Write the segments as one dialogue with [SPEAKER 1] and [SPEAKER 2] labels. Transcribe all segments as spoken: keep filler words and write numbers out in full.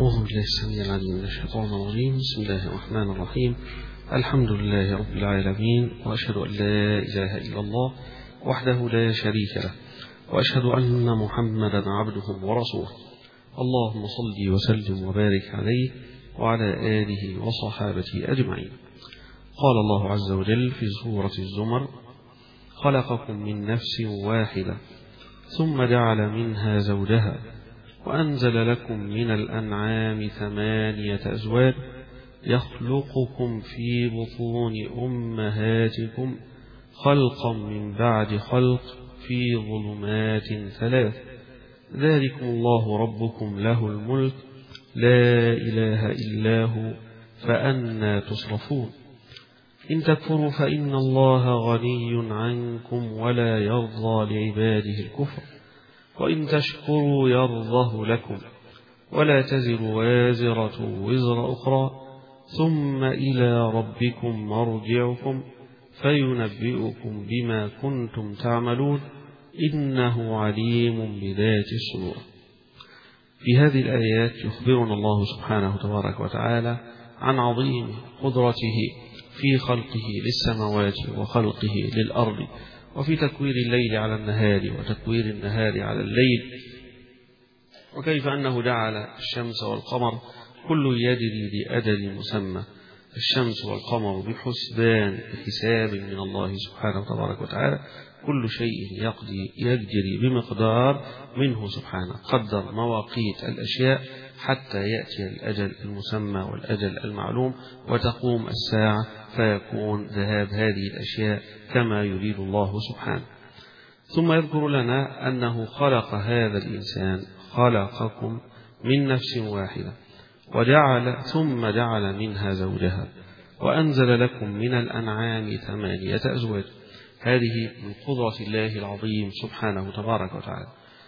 [SPEAKER 1] أعوذ بالله السميع العليم من الشيطان الرجيم. بسم الله الرحمن الرحيم. الحمد لله رب العالمين، وأشهد أن لا إله إلا الله وحده لا شريك له، وأشهد أن محمدا عبده ورسوله. اللهم صل وسلم وبارك عليه وعلى آله وصحابته أجمعين. قال الله عز وجل في سورة الزمر: خلقكم من نفس واحدة ثم جعل منها زوجها وأنزل لكم من الأنعام ثمانية أزواج يخلقكم في بطون أمهاتكم خلقا من بعد خلق في ظلمات ثلاث، ذلكم الله ربكم له الملك لا إله إلا هو فأنى تصرفون. إن تكفروا فإن الله غني عنكم ولا يرضى لعباده الكفر، وإن تشكروا يرضه لكم، ولا تزر وازرة وزر أخرى، ثم إلى ربكم مرجعكم فينبئكم بما كنتم تعملون إنه عليم بذات الصدور. في هذه الآيات يخبرنا الله سبحانه تبارك وتعالى عن عظيم قدرته في خلقه للسماوات وخلقه للأرض، وفي تكوير الليل على النهار وتكوير النهار على الليل، وكيف أنه جعل الشمس والقمر كل يجري لأجل مسمى، الشمس والقمر بحسبان بحساب من الله سبحانه تبارك وتعالى، كل شيء يقضي يجري بمقدار منه سبحانه، قدر مواقيت الأشياء حتى يأتي الأجل المسمى والأجل المعلوم وتقوم الساعة فيكون ذهاب هذه الأشياء كما يريد الله سبحانه. ثم يذكر لنا أنه خلق هذا الإنسان، خلقكم من نفس واحدة وجعل ثم جعل منها زوجها وأنزل لكم من الأنعام ثمانية أزواج. هذه من قدرة الله العظيم سبحانه تبارك وتعالى.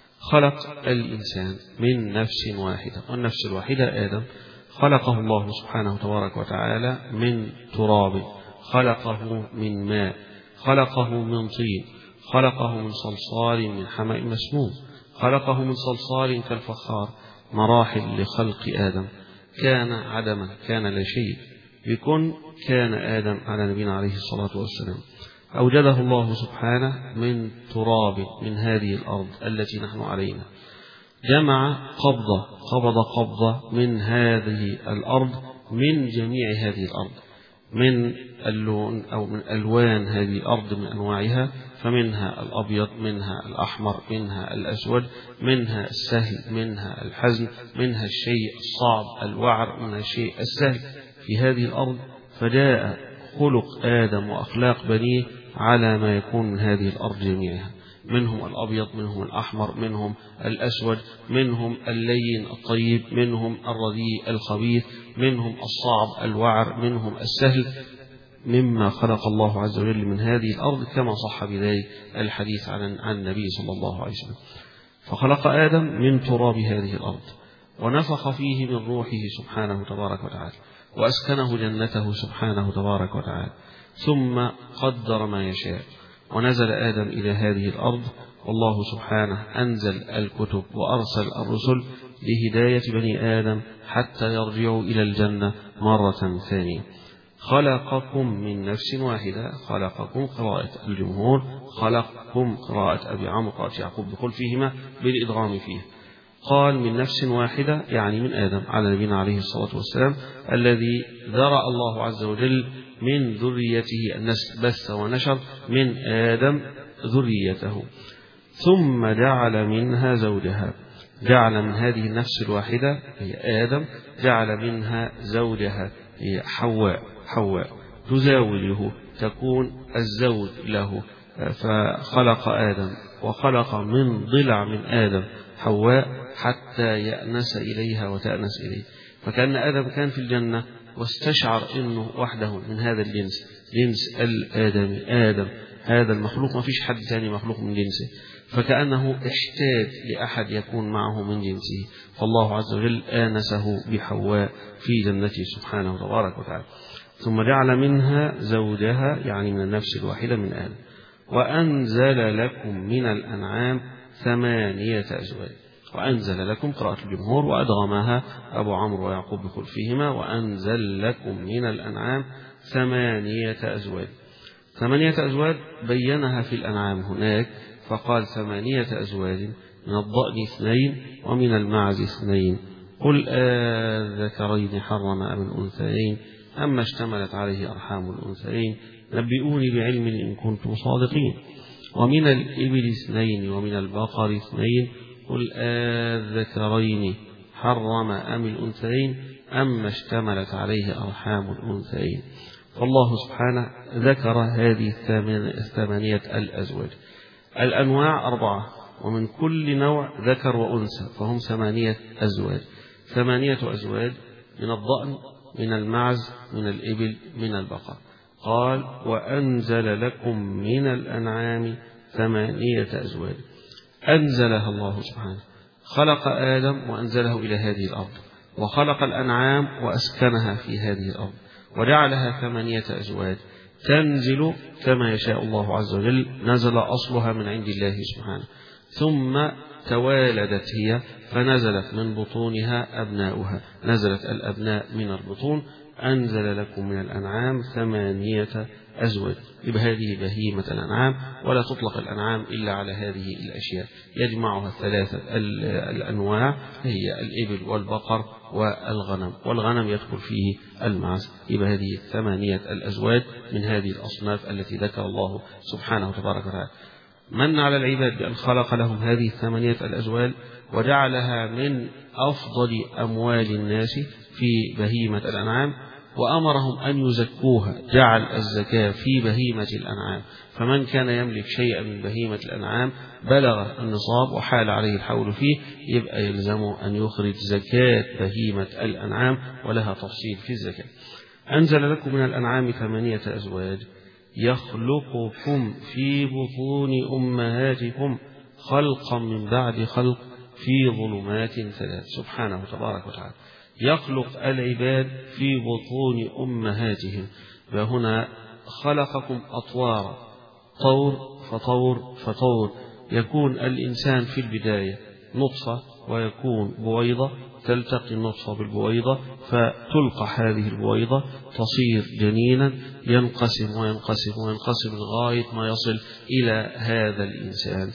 [SPEAKER 1] خلق الإنسان من نفس واحدة، والنفس الواحدة آدم، خلقه الله سبحانه تبارك وتعالى من تراب، خلقه من ماء، خلقه من طين، خلقه من صلصال من حمأ مسنون، خلقه من صلصال كالفخار. مراحل لخلق آدم، كان عدما، كان لا شيء، بكن كان آدم على نبينا عليه الصلاة والسلام. أوجده الله سبحانه من تراب من هذه الأرض التي نحن علينا، جمع قبضة قبض قبضة من هذه الأرض، من جميع هذه الأرض، من اللون أو من ألوان هذه الأرض من أنواعها، فمنها الأبيض، منها الأحمر، منها الأسود، منها السهل، منها الحزن، منها الشيء الصعب الوعر، منها الشيء السهل في هذه الأرض. فجاء خلق آدم وأخلاق بنيه على ما يكون من هذه الأرض جميعها، منهم الأبيض، منهم الأحمر، منهم الأسود، منهم اللين الطيب، منهم الرديء الخبيث، منهم الصعب الوعر، منهم السهل، مما خلق الله عز وجل من هذه الأرض، كما صح بذلك الحديث عن عن النبي صلى الله عليه وسلم. فخلق آدم من تراب هذه الأرض ونفخ فيه من روحه سبحانه تبارك وتعالى، وأسكنه جنته سبحانه تبارك وتعالى، ثم قدر ما يشاء ونزل آدم إلى هذه الأرض. والله سبحانه أنزل الكتب وأرسل الرسل لهداية بني آدم حتى يرجعوا إلى الجنة مرة ثانية. خلقكم من نفس واحدة، خلقكم قراءة الجمهور، خلقكم قراءة أبي عمرو قراءة يعقوب بقول فيهما بالإدغام فيه. قال من نفس واحدة يعني من آدم على نبينا عليه الصلاة والسلام، الذي ذرأ الله عز وجل من ذريته النسل، بث ونشر من آدم ذريته. ثم جعل منها زوجها، جعل من هذه النفس الواحدة هي آدم، جعل منها زوجها هي حواء، حواء تزاوجه، تكون الزوج له. فخلق آدم وخلق من ضلع من آدم حواء حتى يأنس إليها وتأنس إليه. فكأن آدم كان في الجنة واستشعر أنه وحده من هذا الجنس، جنس الآدمي، آدم هذا المخلوق، ما فيش حد ثاني مخلوق من جنسه، فكأنه احتاج لأحد يكون معه من جنسه، فالله عز وجل آنسه بحواء في جنته سبحانه تبارك وتعالى. ثم جعل منها زوجها يعني من النفس الواحدة من آدم، وأنزل لكم من الأنعام ثمانية أزواج. وأنزل لكم قراءة الجمهور وأدغمها أبو عمرو ويعقوب بخلفهما وأنزل لكم من الأنعام ثمانية أزواج. ثمانية أزواج بينها في الأنعام هناك فقال ثمانية أزواج من الضأن اثنين ومن المعز اثنين قل آذكرين حرم أم الأنثيين أما اشتملت عليه أرحام الأنثيين نبئوني بعلم إن كنتم صادقين ومن الإبل اثنين ومن البقر اثنين قل آذكرين حرم أم الأنثيين أما اشتملت عليه أرحام الأنثيين. فالله سبحانه ذكر هذه الثمانية الأزواج. الأنواع أربعة ومن كل نوع ذكر وأنثى فهم ثمانية أزواج. ثمانية أزواج من الضأن من المعز من الإبل من البقر. قال وأنزل لكم من الأنعام ثمانية أزواج. أنزلها الله سبحانه خلق آدم وأنزله إلى هذه الأرض وخلق الأنعام وأسكنها في هذه الأرض وجعلها ثمانية أزواج تنزل كما يشاء الله عز وجل. نزل أصلها من عند الله سبحانه ثم توالدت هي فنزلت من بطونها أبناؤها نزلت الأبناء من البطون. أنزل لكم من الأنعام ثمانية أزواج. بهذه بهيمة الأنعام ولا تطلق الأنعام إلا على هذه الأشياء يجمعها الثلاثة الأنواع هي الإبل والبقر والغنم والغنم يدخل فيه المعز. بهذه الثمانية الأزواج من هذه الأصناف التي ذكر الله سبحانه وتبارك وتعالى. من على العباد بأن خلق لهم هذه الثمانية الأزواج وجعلها من أفضل أموال الناس في بهيمة الأنعام وأمرهم أن يزكوها. جعل الزكاة في بهيمة الأنعام فمن كان يملك شيئا من بهيمة الأنعام بلغ النصاب وحال عليه الحول فيه يبقى يلزمه أن يخرج زكاة بهيمة الأنعام ولها تفصيل في الزكاة. أنزل لكم من الأنعام ثمانية أزواج يخلقكم في بطون أمهاتكم خلقا من بعد خلق في ظلمات ثلاث. سبحانه تبارك وتعالى يخلق العباد في بطون أمهاتهم. وهنا خلقكم أطوارا طور فطور فطور. يكون الإنسان في البداية نطفة ويكون بويضة تلتقي النطفة بالبويضة فتلقى هذه البويضة تصير جنينا ينقسم وينقسم وينقسم لغاية ما يصل إلى هذا الإنسان.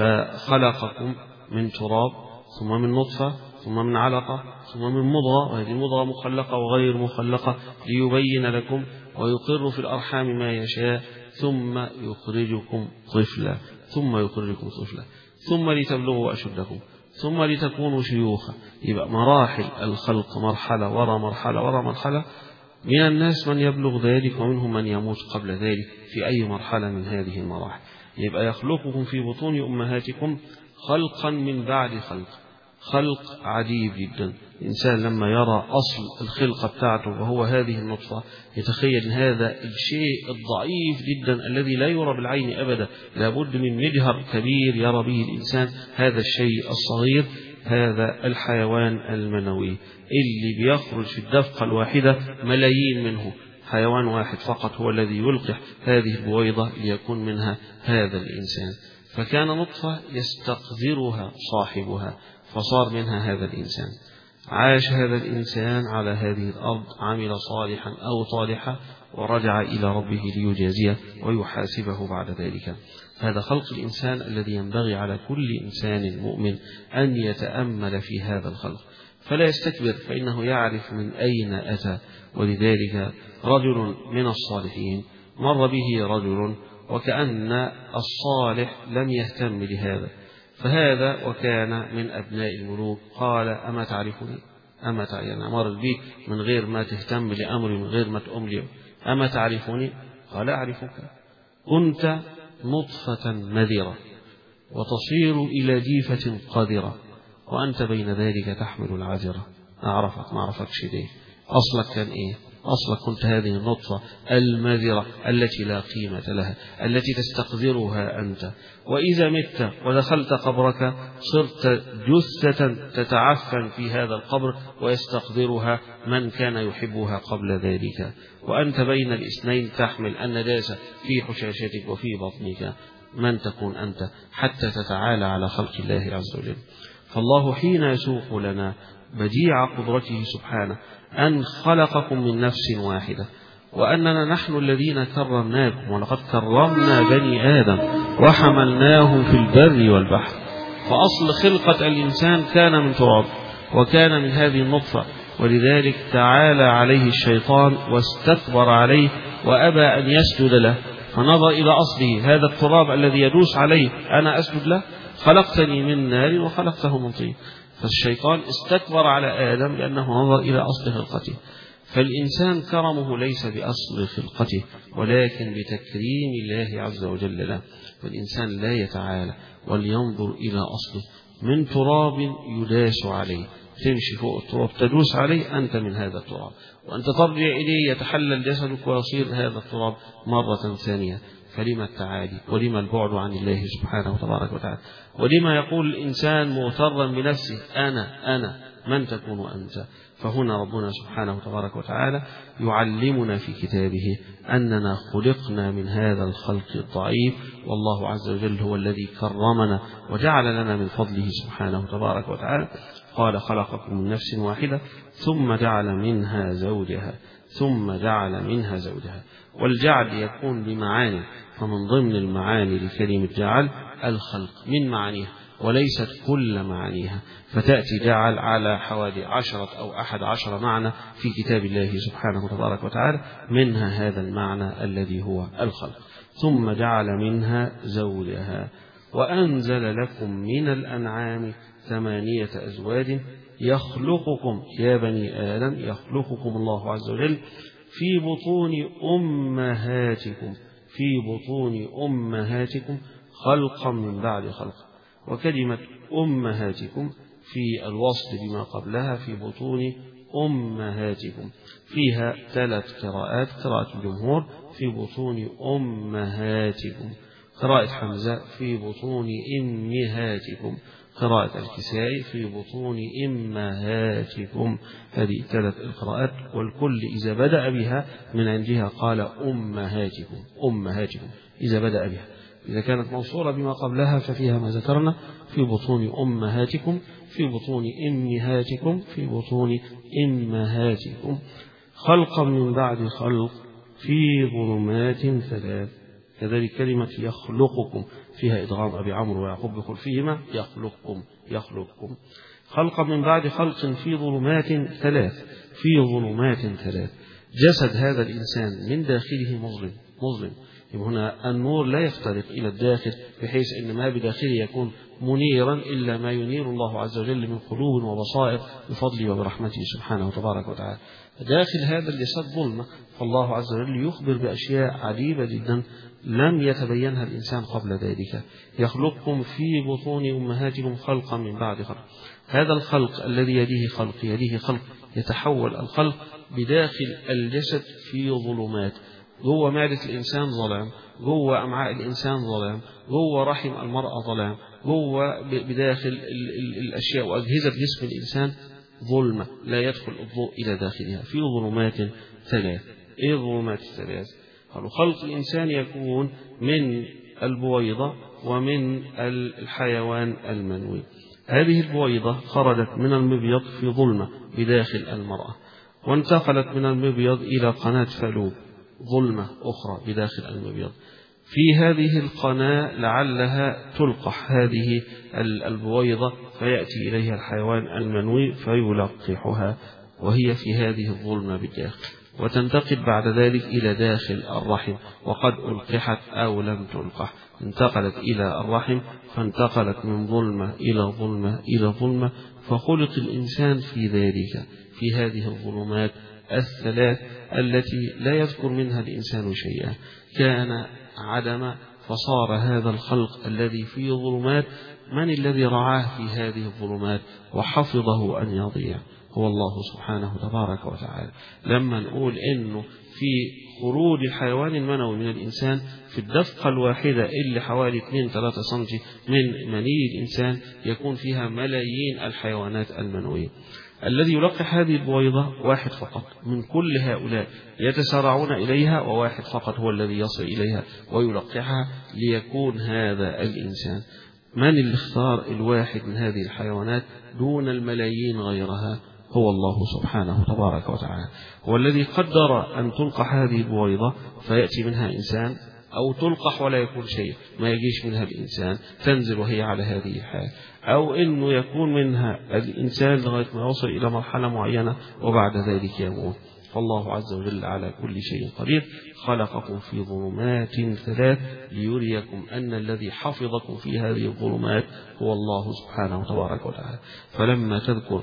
[SPEAKER 1] فخلقكم من تراب ثم من نطفة ثم من علقة ثم من مضغة وهذه المضغة مخلقة وغير مخلقة ليبين لكم ويقر في الأرحام ما يشاء ثم يخرجكم طفلا ثم يخرجكم طفلا ثم لتبلغوا أشدكم ثم لتكونوا شيوخا. يبقى مراحل الخلق مرحلة وراء مرحلة وراء مرحلة. من الناس من يبلغ ذلك ومنهم من يموت قبل ذلك في أي مرحلة من هذه المراحل. يبقى يخلقكم في بطون أمهاتكم خلقا من بعد خلق. خلق عجيب جدا. الإنسان لما يرى أصل الخلقة بتاعته وهو هذه النطفة يتخيل هذا الشيء الضعيف جدا الذي لا يرى بالعين أبدا. لابد من مجهر كبير يرى به الإنسان هذا الشيء الصغير هذا الحيوان المنوي اللي بيخرج في الدفقة الواحدة ملايين منه. حيوان واحد فقط هو الذي يلقح هذه البويضة ليكون منها هذا الإنسان. فكان نطفة يستقذرها صاحبها فصار منها هذا الإنسان. عاش هذا الإنسان على هذه الأرض عمل صالحا أو طالحا ورجع إلى ربه ليجازيه ويحاسبه بعد ذلك. هذا خلق الإنسان الذي ينبغي على كل إنسان مؤمن أن يتأمل في هذا الخلق فلا يستكبر فإنه يعرف من أين أتى. ولذلك رجل من الصالحين مر به رجل وكأن الصالح لم يهتم لهذا فهذا وكان من أبناء الملوك قال أما تعرفني أما يعني أمر بك من غير ما تهتم لأمري من غير ما تؤم لي أما تعرفني قال أعرفك كنت نطفة مذرة وتصير إلى جيفة قذرة وأنت بين ذلك تحمل العذرة. أعرفك ما أعرفكش ليه أصلك كان إيه؟ أصلك كنت هذه النطفة المذرة التي لا قيمة لها التي تستقذرها أنت وإذا مت ودخلت قبرك صرت جثة تتعفن في هذا القبر ويستقذرها من كان يحبها قبل ذلك وأنت بين الاثنين تحمل النجاسة في حشاشتك وفي بطنك. من تكون أنت حتى تتعالى على خلق الله عز وجل؟ فالله حين يسوق لنا بديع قدرته سبحانه أن خلقكم من نفس واحدة، وأننا نحن الذين كرمناكم، ولقد كرمنا بني آدم وحملناهم في البر والبحر. فأصل خلقة الإنسان كان من تراب، وكان من هذه النطفة، ولذلك تعالى عليه الشيطان واستكبر عليه وأبى أن يسجد له، فنظر إلى أصله، هذا التراب الذي يدوس عليه أنا أسجد له؟ خلقتني من نار وخلقته من طين. فالشيطان استكبر على آدم لأنه نظر إلى أصل خلقته. فالإنسان كرمه ليس بأصل خلقته، ولكن بتكريم الله عز وجل له. فالإنسان لا يتعالى ولينظر إلى أصله، من تراب يداس عليه، تمشي فوق التراب تدوس عليه، أنت من هذا التراب، وأنت ترجع إليه يتحلل جسدك ويصير هذا التراب مرة ثانية. فلما التعالي ولما البعد عن الله سبحانه وتبارك وتعالى؟ ولما يقول الإنسان مغترا بنفسه أنا أنا من تكون أنت؟ فهنا ربنا سبحانه وتبارك وتعالى يعلمنا في كتابه أننا خلقنا من هذا الخلق الضعيف، والله عز وجل هو الذي كرمنا وجعل لنا من فضله سبحانه وتبارك وتعالى. قال خلقكم من نفس واحدة ثم جعل منها زوجها ثم جعل منها زوجها. والجعل يكون بمعاني، فمن ضمن المعاني لكلمة جعل الخلق من معانيها، وليست كل معانيها، فتأتي جعل على حوالي عشرة أو أحد عشر معنى في كتاب الله سبحانه وتبارك وتعالى، منها هذا المعنى الذي هو الخلق. ثم جعل منها زوجها وأنزل لكم من الأنعام ثمانية أزواج يخلقكم يا بني آدم، يخلقكم الله عز وجل في بطون أمهاتكم في بطون أمهاتكم خلقا من بعد خلق. وكلمة أمهاتكم في الوصل بما قبلها في بطون أمهاتكم فيها ثلاث قراءات: قراءة الجمهور في بطون أمهاتكم، قراءة حمزة في بطون إمهاتكم، قراءة الكسائي في بطون إمهاتكم. هذه ثلاث القراءات، والكل إذا بدأ بها من عندها قال أمهاتكم أمهاتكم إذا بدأ بها. إذا كانت موصولة بما قبلها ففيها ما ذكرنا: في بطون أمهاتكم في بطون إمهاتكم في بطون إمهاتكم خلقا من بعد خلق في ظلمات ثلاث. كذلك كلمة يخلقكم فيها إدغام أبي عمرو ويعقوب بخلفهما، يخلقكم يخلقكم خلقا من بعد خلق في ظلمات ثلاث في ظلمات ثلاث. جسد هذا الإنسان من داخله مظلم مظلم هنا النور لا يخترق إلى الداخل بحيث أن ما بداخله يكون منيرا إلا ما ينير الله عز وجل من قلوب وبصائر بفضله وبرحمته سبحانه وتبارك وتعالى. داخل هذا الجسد ظلمة، فالله عز وجل يخبر بأشياء عجيبة جدا لم يتبينها الإنسان قبل ذلك. يخلقكم في بطون أمهاتكم خلقا من بعد خلق. هذا الخلق الذي يليه خلق يليه خلق يتحول الخلق بداخل الجسد في ظلمات. جوه معدة الإنسان ظلام، جوه أمعاء الإنسان ظلام، جوه رحم المرأة ظلام، جوه بداخل ال ال الأشياء وأجهزة جسم الإنسان ظلمة لا يدخل الضوء إلى داخلها في ظلمات ثلاث. إيه ظلمات الثلاث؟ قالوا خلق الإنسان يكون من البويضة ومن الحيوان المنوي. هذه البويضة خرجت من المبيض في ظلمة بداخل المرأة، وانتقلت من المبيض إلى قناة فالوب، ظلمة أخرى بداخل المبيض. في هذه القناة لعلها تلقح هذه البويضة فيأتي إليها الحيوان المنوي فيلقحها، وهي في هذه الظلمة بالداخل، وتنتقل بعد ذلك إلى داخل الرحم، وقد ألقحت أو لم تلقح، انتقلت إلى الرحم فانتقلت من ظلمة إلى ظلمة إلى ظلمة، فخلق الإنسان في ذلك في هذه الظلمات الثلاث التي لا يذكر منها الإنسان شيئا. كان عدم فصار هذا الخلق الذي في ظلمات. من الذي رعاه في هذه الظلمات وحفظه أن يضيع؟ هو الله سبحانه تبارك وتعالى. لما نقول إنه في خروج الحيوان المنوي من الإنسان في الدفقة الواحدة اللي حوالي اثنين ثلاثة سنتي من مني الإنسان يكون فيها ملايين الحيوانات المنوية. الذي يلقح هذه البويضة واحد فقط من كل هؤلاء يتسارعون إليها، وواحد فقط هو الذي يصل إليها ويلقحها ليكون هذا الإنسان. من اللي اختار الواحد من هذه الحيوانات دون الملايين غيرها؟ هو الله سبحانه تبارك وتعالى. هو الذي قدر أن تلقح هذه البويضة فيأتي منها إنسان، أو تلقح ولا يكون شيء، ما يجيش منها الإنسان، تنزل وهي على هذه الحال، أو إنه يكون منها الإنسان لغاية ما يصل إلى مرحلة معينة وبعد ذلك يموت. فالله عز وجل على كل شيء قدير. خلقكم في ظلمات ثلاث ليريكم أن الذي حفظكم في هذه الظلمات هو الله سبحانه تبارك وتعالى. فلما تذكر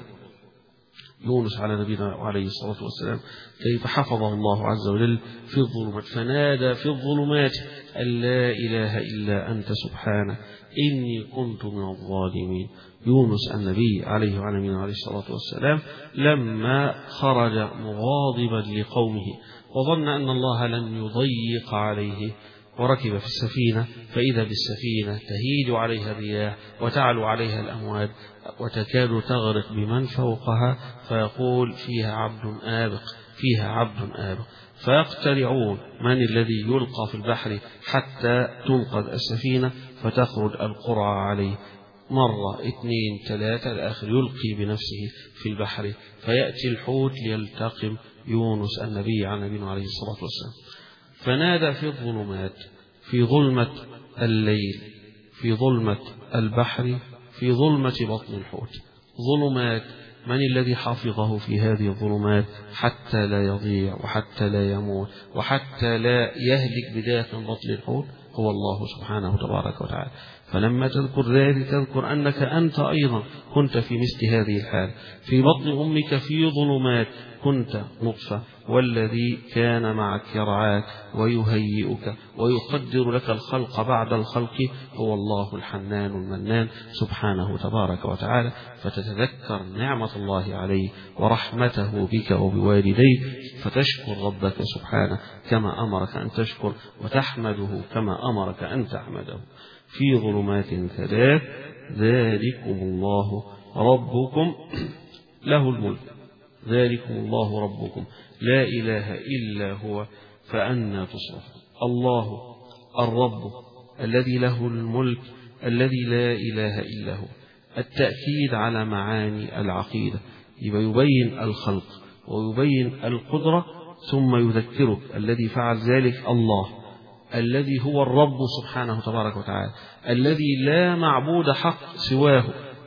[SPEAKER 1] يونس على نبينا عليه الصلاة والسلام كيف حفظه الله عز وجل في الظلمات، فنادى في الظلمات أن لا إله إلا أنت سبحانك إني كنت من الظالمين. يونس النبي عليه وعلى نبينا عليه الصلاة والسلام لما خرج مغاضبا لقومه وظن أن الله لن يضيق عليه وركب في السفينة، فإذا بالسفينة تهيج عليها الرياح وتعلو عليها الأمواج وتكاد تغرق بمن فوقها، فيقول فيها عبد آبق فيها عبد آبق، فيقترعون من الذي يلقى في البحر حتى تنقذ السفينة فتخرج القرعة عليه. مرة اثنين ثلاثة الآخر يلقي بنفسه في البحر، فيأتي الحوت ليلتقم يونس النبي على نبينا عليه الصلاة والسلام. فنادى في الظلمات، في ظلمة الليل، في ظلمة البحر، في ظلمة بطن الحوت. ظلمات، من الذي حافظه في هذه الظلمات حتى لا يضيع وحتى لا يموت وحتى لا يهلك بداخل بطن الحوت؟ هو الله سبحانه تبارك وتعالى. فلما تذكر ذلك تذكر أنك أنت أيضا كنت في مثل هذه الحال، في بطن أمك في ظلمات كنت نطفة، والذي كان معك يرعاك ويهيئك ويقدر لك الخلق بعد الخلق هو الله الحنان المنان سبحانه تبارك وتعالى. فتتذكر نعمة الله عليه ورحمته بك وبوالديك فتشكر ربك سبحانه كما أمرك أن تشكر، وتحمده كما أمرك أن تحمده. في ظلمات ثلاث ذلكم الله ربكم له الملك، ذلكم الله ربكم لا إله إلا هو فأنى تصرفون. الله الرب الذي له الملك الذي لا إله إلا هو. التأكيد على معاني العقيدة، يبين الخلق ويبين القدرة، ثم يذكرك الذي فعل ذلك الله الذي هو الرب سبحانه تبارك وتعالى الذي لا معبود حق سواه.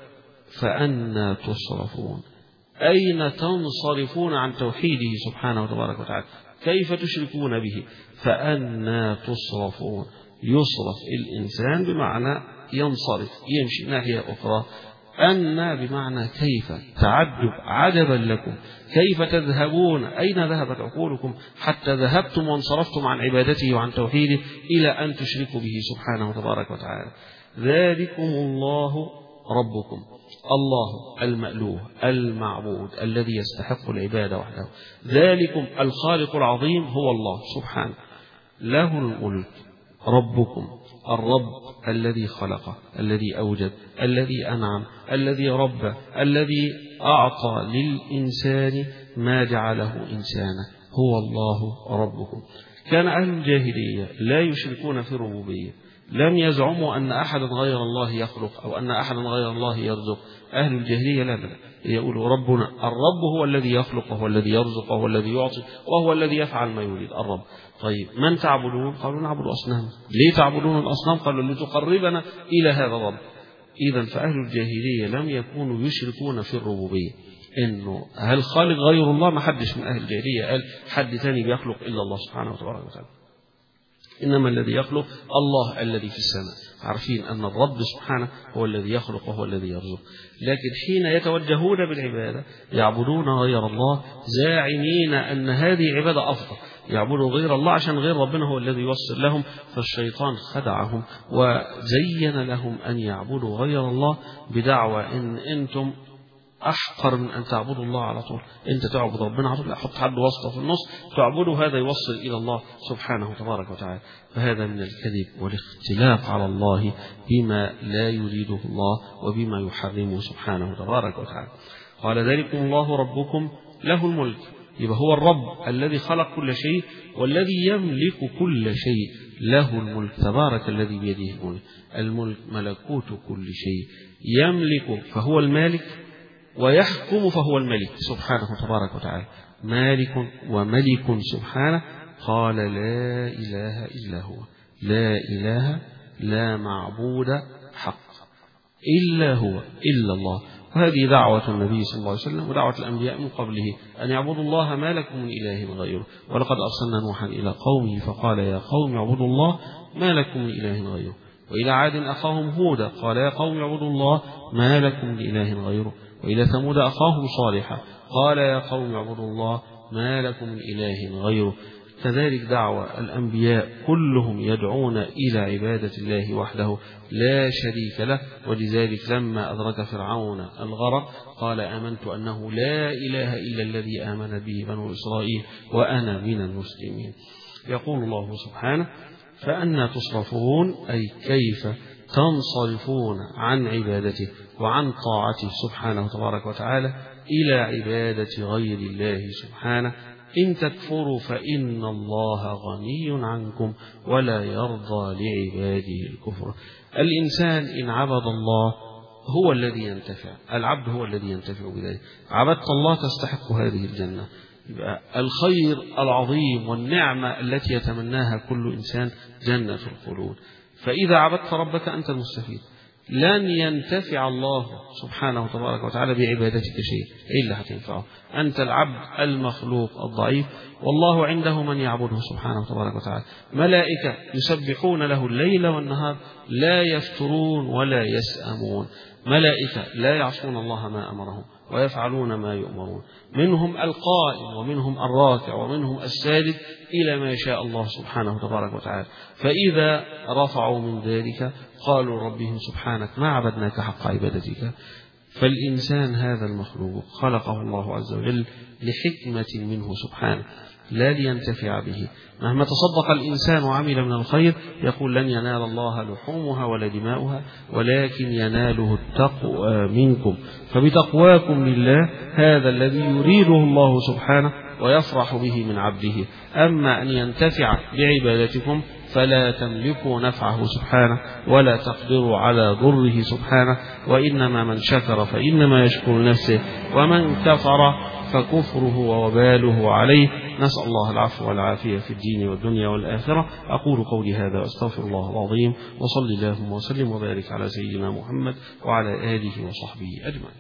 [SPEAKER 1] فأنى تصرفون، أين تنصرفون عن توحيده سبحانه تبارك وتعالى؟ كيف تشركون به؟ فأنى تصرفون. يصرف الإنسان بمعنى ينصرف، يمشي ناحية أخرى. أن بمعنى كيف، تعجب، عجبا لكم كيف تذهبون، أين ذهبت عقولكم حتى ذهبتم وانصرفتم عن عبادته وعن توحيده إلى أن تشركوا به سبحانه تبارك وتعالى. ذلكم الله ربكم، الله المألوه المعبود الذي يستحق العبادة وحده. ذلكم الخالق العظيم هو الله سبحانه، له الملك. ربكم الرب الذي خلق، الذي أوجد، الذي أنعم، الذي ربى، الذي أعطى للإنسان ما جعله إنسانا، هو الله ربكم. كان أهل الجاهلية لا يشركون في الربوبية، لم يزعموا أن أحدا غير الله يخلق أو أن أحدا غير الله يرزق. أهل الجاهلية لا لا يقولوا ربنا الرب هو الذي يخلق وهو الذي يرزق وهو الذي يعطي وهو الذي يفعل ما يريد، الرب. طيب من تعبدون؟ قالوا نعبد أصنام. ليه تعبدون الأصنام؟ قالوا لتقربنا إلى هذا الرب. إذا فأهل الجاهلية لم يكونوا يشركون في الربوبية. إنه هل خالق غير الله؟ ما حدش من أهل الجاهلية قال حد ثاني بيخلق إلا الله سبحانه وتعالى، إنما الذي يخلق الله الذي في السماء. عارفين أن الرب سبحانه هو الذي يخلق وهو الذي يرزق، لكن حين يتوجهون بالعبادة يعبدون غير الله زاعمين أن هذه عبادة أفضل، يعبدوا غير الله عشان غير ربنا هو الذي يوصل لهم. فالشيطان خدعهم وزين لهم أن يعبدوا غير الله بدعوى إن أنتم أحقر من أن تعبدوا الله على طول. أنت تعبد ربنا على طول، حط حد وسطه في النص تعبده، هذا يوصل إلى الله سبحانه تبارك وتعالى. فهذا من الكذب والاختلاف على الله بما لا يريده الله وبما يحرمه سبحانه تبارك وتعالى. قال ذلكم الله ربكم له الملك، يبقى هو الرب الذي خلق كل شيء والذي يملك كل شيء، له الملك، تبارك الذي بيده الملك، الملك ملكوت كل شيء، يملك فهو المالك، ويحكم فهو الملك سبحانه تبارك وتعالى، مالك وملك سبحانه. قال لا إله إلا هو، لا إله لا معبود حق إلا هو، إلا الله. وهذه دعوة النبي صلى الله عليه وسلم ودعوة الأنبياء من قبله، أن يعبدوا الله ما لكم من إله غيره. ولقد أرسلنا نوحا إلى قومه فقال يا قوم اعبدوا الله ما لكم من إله غيره. وإلى عاد أخاهم هودا قال يا قوم اعبدوا الله ما لكم من إله غيره. وإلى ثمود أخاهم صالحا قال يا قوم اعبدوا الله ما لكم من إله غيره. كذلك دعوة الأنبياء كلهم يدعون إلى عبادة الله وحده لا شريك له. ولذلك لما أدرك فرعون الغرق قال آمنت أنه لا إله إلا الذي آمن به بنو إسرائيل وأنا من المسلمين. يقول الله سبحانه فأنا تصرفون، أي كيف تنصرفون عن عبادته وعن طاعته سبحانه تبارك وتعالى إلى عبادة غير الله سبحانه. إن تكفروا فإن الله غني عنكم ولا يرضى لعباده الكفر. الإنسان إن عبد الله هو الذي ينتفع، العبد هو الذي ينتفع بذلك. عبدت الله تستحق هذه الجنة. يبقى الخير العظيم والنعمة التي يتمناها كل إنسان جنة الخلود. فإذا عبدت ربك أنت المستفيد. لن ينتفع الله سبحانه تبارك وتعالى بعبادتك شيء إلا هتنفعه. أنت العبد المخلوق الضعيف، والله عنده من يعبده سبحانه تبارك وتعالى. ملائكة يسبحون له الليل والنهار لا يفترون ولا يسأمون. ملائكة لا يعصون الله ما أمرهم ويفعلون ما يؤمرون. منهم القائم ومنهم الراكع ومنهم الساجد إلى ما يشاء الله سبحانه تبارك وتعالى. فإذا رفعوا من ذلك قالوا ربهم سبحانك ما عبدناك حق عبادتك. فالإنسان هذا المخلوق خلقه الله عز وجل لحكمة منه سبحانه لا لينتفع به. مهما تصدق الإنسان وعمل من الخير يقول لن ينال الله لحومها ولا دماؤها ولكن يناله التقوى منكم. فبتقواكم لله هذا الذي يريده الله سبحانه ويفرح به من عبده. أما أن ينتفع بعبادتكم فلا تملكوا نفعه سبحانه ولا تقدروا على ضره سبحانه. وإنما من شكر فإنما يشكر نفسه ومن كفر فكفره ووباله عليه. نسأل الله العفو والعافية في الدين والدنيا والآخرة. أقول قولي هذا وأستغفر الله العظيم، وصلي اللهم وسلم وبارك على سيدنا محمد وعلى آله وصحبه أجمعين.